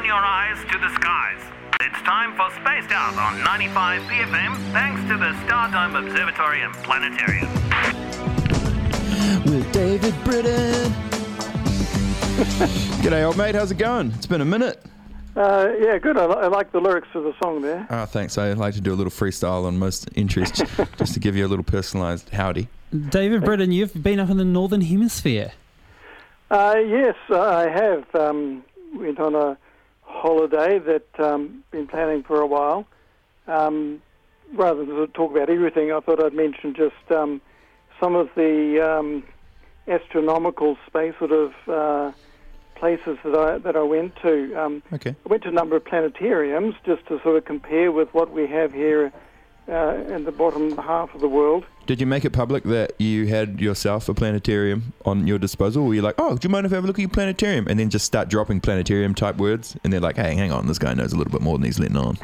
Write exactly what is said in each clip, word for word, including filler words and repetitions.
open your eyes to the skies. It's time for Spaced Out on ninety-five P F M, thanks to the Stardome Observatory and Planetarium. With David Britton. G'day, old mate. How's it going? It's been a minute. Uh, yeah, good. I, li- I like the lyrics to the song there. Oh, thanks. I like to do a little freestyle on most entries, just to give you a little personalised howdy. David Britton, you've been up in the Northern Hemisphere. Uh, yes, I have. Um, went on a holiday that um, been planning for a while. Um, rather than talk about everything, I thought I'd mention just um, some of the um, astronomical space sort of uh, places that I that I went to. Um, okay. I went to a number of planetariums just to sort of compare with what we have here uh, in the bottom half of the world. Did you make it public that you had yourself a planetarium on your disposal? Or were you like, oh, do you mind if I have a look at your planetarium? And then just start dropping planetarium type words? And they're like, hey, hang on, this guy knows a little bit more than he's letting on.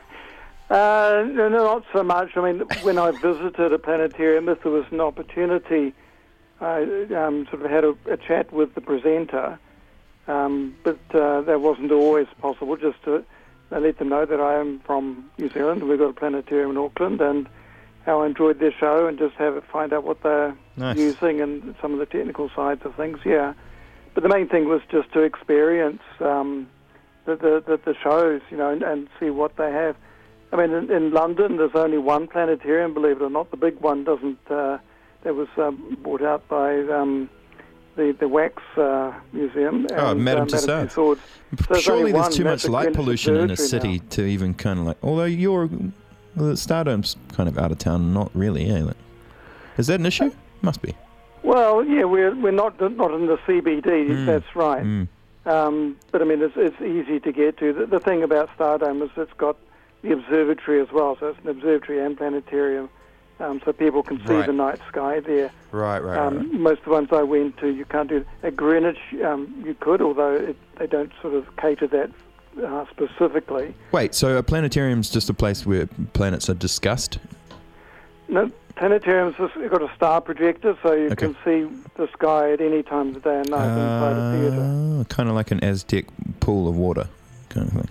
uh, no, not so much. I mean, when I visited a planetarium, if there was an opportunity, I um, sort of had a, a chat with the presenter. Um, but uh, that wasn't always possible, just to uh, let them know that I am from New Zealand and we've got a planetarium in Auckland and how I enjoyed their show and just have it, find out what they're Nice. using and some of the technical sides of things, yeah. But the main thing was just to experience um, the, the, the, the shows, you know, and, and see what they have. I mean, in, in London, there's only one planetarium, believe it or not. The big one doesn't, uh, that was um, bought out by um, the, the Wax uh, Museum. Oh, and, Madame uh, Tussauds. Tussauds. So there's Surely only there's one, too that's much the light Greenwich pollution in a Observatory city now. to even kind of like, although you're, well, the Stardome's kind of out of town, not really, eh? Like, is that an issue? Must be. Well, yeah, we're we're not not in the C B D. Mm. That's right. Mm. Um, but I mean, it's it's easy to get to. The, the thing about Stardome is it's got the observatory as well, so it's an observatory and planetarium, um, so people can see Right. the night sky there. Right, right, Um, right. Most of the ones I went to, you can't do. At Greenwich, um, you could, although it, they don't sort of cater that uh, specifically. Wait, so a planetarium's just a place where planets are discussed? No, planetariums have got a star projector, so you Okay. can see the sky at any time of the day and night inside a theatre. kind of like an Aztec pool of water kind of thing.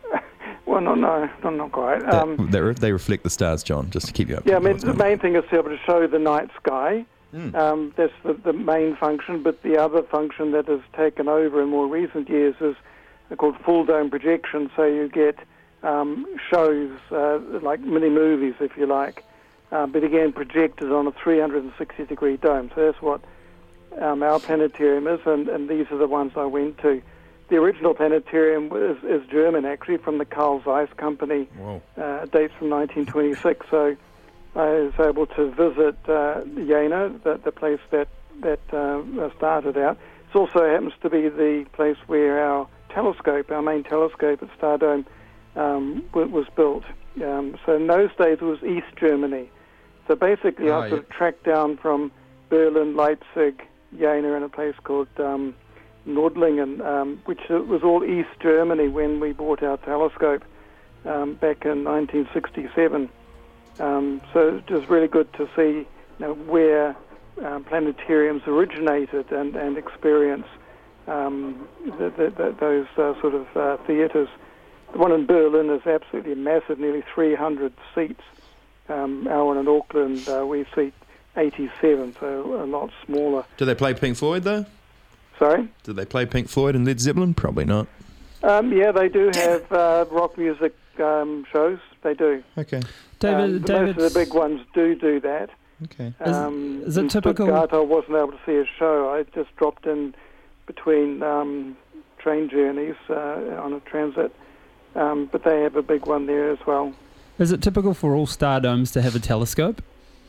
Well, no, no, no, not quite. That, Um, they, re- they reflect the stars, John, just to keep you up. yeah, I to mean, what's the going on. main thing is to be able to show the night sky. Mm. Um, that's the, the main function, but the other function that has taken over in more recent years is called full dome projection, so you get um, shows uh, like mini movies, if you like, uh, but again projected on a three hundred sixty degree dome. So that's what um, our planetarium is, and, and these are the ones I went to. The original planetarium is, is German, actually, from the Carl Zeiss Company. Whoa. Uh, it dates from nineteen twenty-six, so I was able to visit uh, Jena, the, the place that, that uh, started out. It also happens to be the place where our telescope, our main telescope at Stardome, um, w- was built. Um, so in those days it was East Germany. So basically Ah, I sort yeah. of tracked down from Berlin, Leipzig, Jena, and a place called um, Nordlingen, um, which was all East Germany when we bought our telescope um, back in nineteen sixty-seven. Um, so it's just really good to see, you know, where um, planetariums originated and, and experience um, the, the, the, those uh, sort of uh, theatres. The one in Berlin is absolutely massive, nearly three hundred seats. Um, our one in Auckland, uh, we seat eighty-seven, so a lot smaller. Do they play Pink Floyd, though? Sorry? Do they play Pink Floyd and Led Zeppelin? Probably not. Um, yeah, they do have uh, rock music um, shows. They do. Okay. David, um, David, most of the big ones do do that. Okay. Is- Um, is it in typical- Stuttgart, I wasn't able to see a show. I just dropped in between um, train journeys uh, on a transit, um, but they have a big one there as well. is it typical for all Stardomes to have a telescope?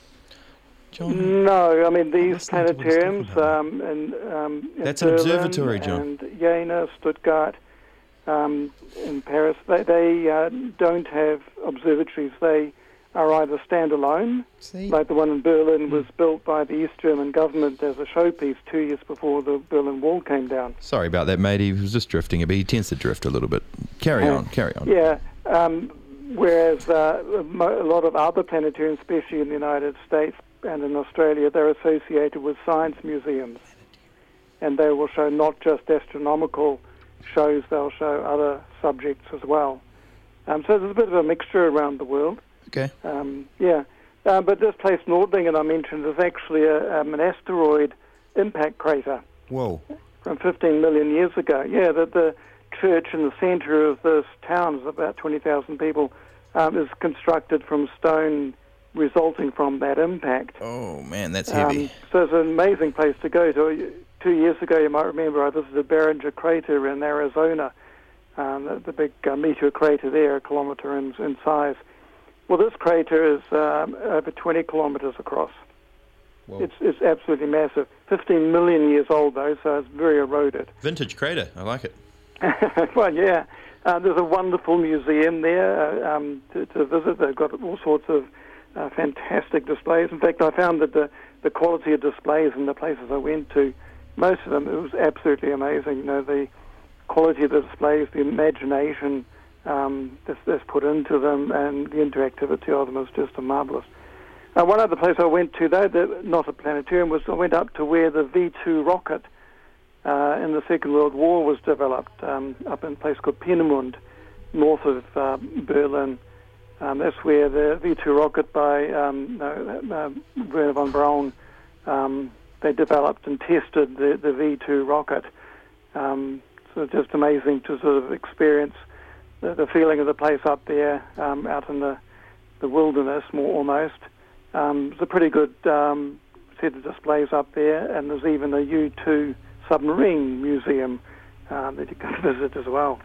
John, No, I mean these listening to what he's talking planetariums about. um, in, um, in That's an Berlin observatory, John. and Jena, Stuttgart, um, in Paris. They, they uh, don't have observatories. They are either standalone, see? like the one in Berlin Hmm. was built by the East German government as a showpiece two years before the Berlin Wall came down. Sorry about that, mate. He was just drifting a bit. He tends to drift a little bit. Carry Uh, on, carry on. Yeah. Um, whereas uh, mo- a lot of other planetariums, especially in the United States and in Australia, they're associated with science museums. And they will show not just astronomical shows they'll show other subjects as well. Um, so there's a bit of a mixture around the world. Okay. Um, yeah. Uh, but this place, Nordlingen, I mentioned, is actually a, um, an asteroid impact crater Whoa. from fifteen million years ago. Yeah, the, the church in the centre of this town is about twenty thousand people, um, is constructed from stone resulting from that impact. Oh, man, that's heavy. Um, so it's an amazing place to go to. Two years ago, you might remember, I visited Barringer Crater in Arizona, um, the, the big uh, meteor crater there, a kilometre in, in size. Well, this crater is um, over twenty kilometres across. Whoa. It's, it's absolutely massive. fifteen million years old, though, so it's very eroded. Vintage crater. I like it. Well, yeah. Uh, there's a wonderful museum there uh, um, to, to visit. They've got all sorts of uh, fantastic displays. In fact, I found that the, the quality of displays in the places I went to, most of them, it was absolutely amazing. You know, the quality of the displays, the imagination um, that's, that's put into them, and the interactivity of them is just marvellous. Uh, one other place I went to, though, that, not a planetarium, was I went up to where the V two rocket uh, in the Second World War was developed, um, up in a place called Peenemünde, north of uh, Berlin. Um, that's where the V two rocket by um, no, uh, Werner von Braun, um, they developed and tested the, the V two rocket. Um, so it's just amazing to sort of experience the, the feeling of the place up there, um, out in the, the wilderness, more almost. Um, it's a pretty good um, set of displays up there, and there's even a U two submarine museum uh, that you can visit as well.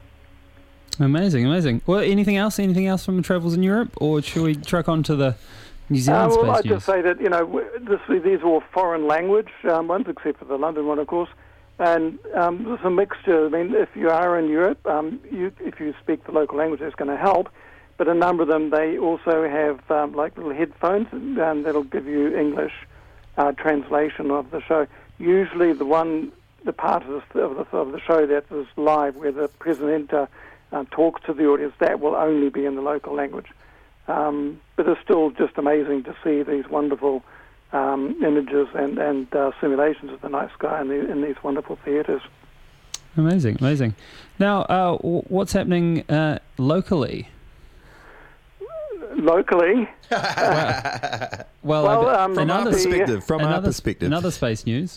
Amazing, amazing. Well, anything else? Anything else from the travels in Europe, or should we truck on to the New Zealand uh, well, space I'd news? just say that, you know, w- this, these are all foreign language um, ones, except for the London one, of course. And um, there's a mixture. I mean, if you are in Europe, um, you, if you speak the local language, that's going to help. But a number of them, they also have um, like little headphones um, that'll give you English uh, translation of the show. Usually, the one, the part of the, of the, of the show that is live, where the presenter uh, talks to the audience, that will only be in the local language. Um, but it's still just amazing to see these wonderful um, images and, and uh, simulations of the night sky in, the, in these wonderful theatres. Amazing, amazing. Now, uh, w- what's happening uh, locally? Locally, Well, Well, I- um, another the- Perspective, from our another, perspective. another space news.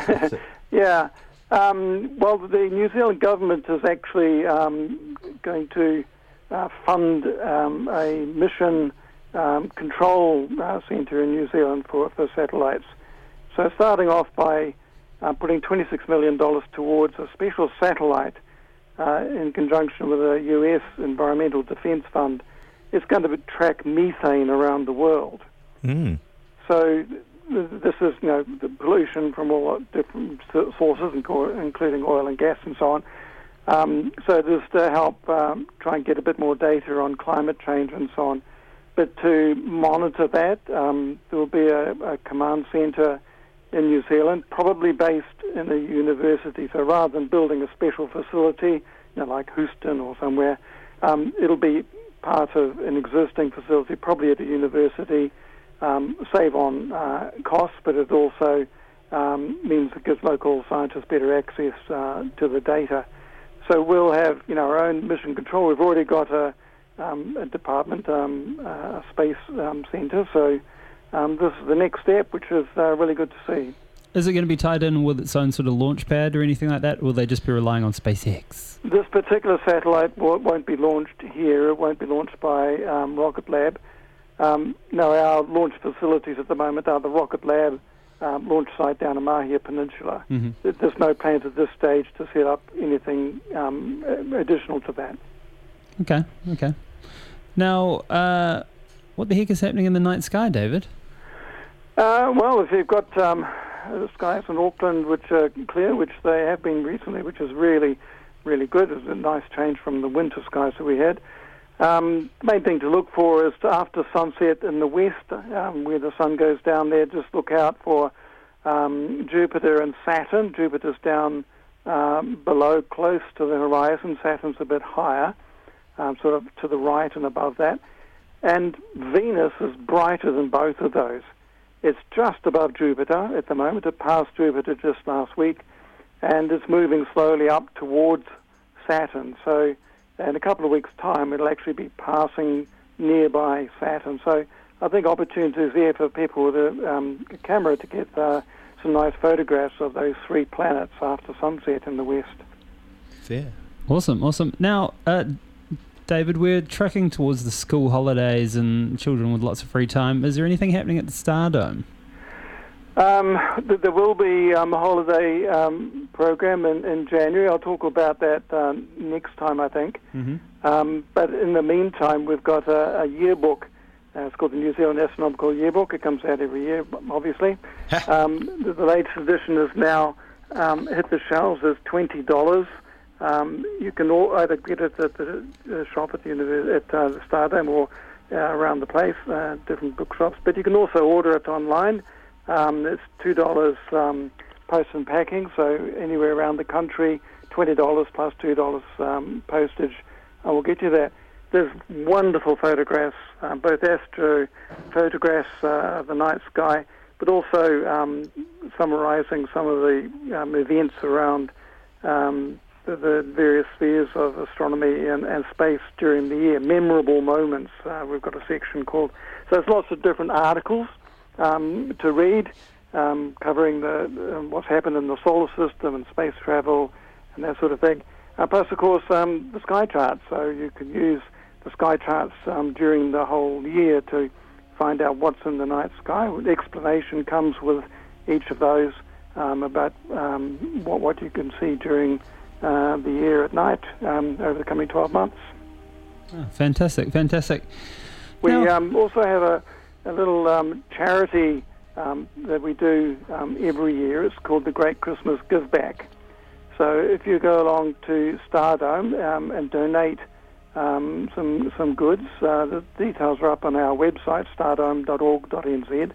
yeah. Um, well, the New Zealand government is actually um, going to uh, fund um, a mission um, control uh, centre in New Zealand for, for satellites. So starting off by uh, putting twenty-six million dollars towards a special satellite uh, in conjunction with a U S Environmental Defence Fund. It's going to track methane around the world. Mm. So th- this is, you know, the pollution from all different s- sources, including oil and gas and so on. Um, so this to help um, try and get a bit more data on climate change and so on. But to monitor that, um, there will be a, a command centre in New Zealand, probably based in a university. So rather than building a special facility, you know, like Houston or somewhere, um, it'll be part of an existing facility, probably at a university, um, save on uh, costs, but it also um, means it gives local scientists better access uh, to the data. So we'll have, you know, our own mission control. We've already got a, um, a department, um, a space um, centre, so um, this is the next step, which is uh, really good to see. Is it going to be tied in with its own sort of launch pad or anything like that, or will they just be relying on SpaceX? This particular satellite w- won't be launched here. It won't be launched by um, Rocket Lab. Um, no, our launch facilities at the moment are the Rocket Lab um, launch site down in Mahia Peninsula. Mm-hmm. There- There's no plans at this stage to set up anything um, additional to that. Okay, okay. Now, uh, what the heck is happening in the night sky, David? Uh, well, if you've got um, the skies in Auckland which are clear, which they have been recently, which is really, really good. It's a nice change from the winter skies that we had. Um, the main thing to look for is after sunset in the west, um, where the sun goes down there, just look out for um, Jupiter and Saturn. Jupiter's down um, below, close to the horizon. Saturn's a bit higher, um, sort of to the right and above that. And Venus is brighter than both of those. It's just above Jupiter at the moment. It passed Jupiter just last week, and it's moving slowly up towards Saturn. So in a couple of weeks' time, it'll actually be passing nearby Saturn. So I think opportunities there for people with a, um, a camera to get uh, some nice photographs of those three planets after sunset in the west. Fair. Awesome, awesome. Now, uh, David, we're tracking towards the school holidays and children with lots of free time. Is there anything happening at the Stardome? Um, th- there will be um, a holiday um, program in, in January. I'll talk about that um, next time, I think. Mm-hmm. Um, but in the meantime, we've got a, a yearbook. Uh, it's called the New Zealand Astronomical Yearbook. It comes out every year, obviously. um, the, the latest edition is now um, hit the shelves as twenty dollars. Um, you can all either get it at the uh, shop at the, univer- at, uh, the Stardome or uh, around the place, uh, different bookshops. But you can also order it online. Um, it's two dollars um, post and packing, so anywhere around the country, twenty dollars plus two dollars um, postage. I will get you that. There's wonderful photographs, um, both astro photographs uh, of the night sky, but also um, summarising some of the um, events around um, the, the various spheres of astronomy and, and space during the year, memorable moments. Uh, we've got a section called... So there's lots of different articles um, to read, um, covering the um, what's happened in the solar system and space travel and that sort of thing. Uh, plus, of course, um, the sky charts. So you can use the sky charts um, during the whole year to find out what's in the night sky. The explanation comes with each of those um, about um, what, what you can see during uh, the year at night um, over the coming twelve months. Oh, fantastic, fantastic. We Now- um, also have a, a little um, charity um, that we do um, every year. It's called the Great Christmas Give Back. So if you go along to Stardome um, and donate um, some some goods, uh, the details are up on our website, stardome dot org dot n z.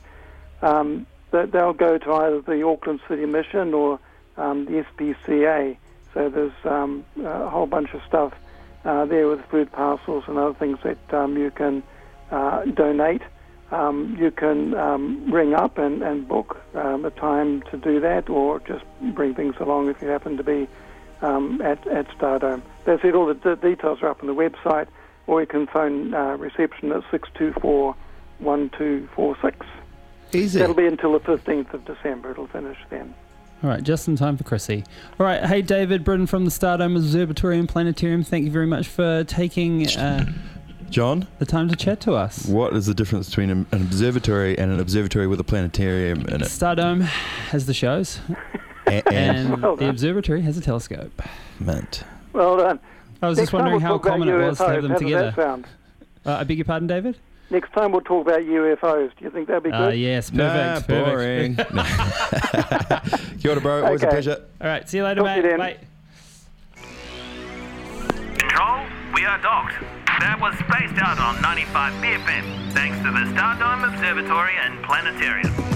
Um, that they'll go to either the Auckland City Mission or um, the S P C A. So there's um, a whole bunch of stuff uh, there with food parcels and other things that um, you can uh, donate. Um, you can um, ring up and, and book um, a time to do that, or just bring things along if you happen to be um, at, at Stardome. That's it. All the d- details are up on the website, or you can phone uh, reception at six two four, one two four six. Easy. That'll be until the fifteenth of December. It'll finish then. All right, just in time for Chrissy. All right, hey, David Britton from the Stardome Observatory and Planetarium, thank you very much for taking uh, John, the time to chat to us. what is the difference between an an observatory and an observatory with a planetarium in it? Stardome has the shows, And, and and Well the done. observatory has a telescope. mint. Well done. I was Next just time wondering we'll how talk about common it was to U F Os. have them How does together. that sound? Uh, I beg your pardon, David? Next time we'll talk about U F Os. Do you think that'd be Uh, good? yes, Nah, perfect. boring. perfect. Kia ora, bro. Always a Okay. pleasure. All right, see you later, Talk to mate. you then. Bye. Control, we are docked. That was Spaced Out on ninety-five B F M, thanks to the Stardome Observatory and Planetarium.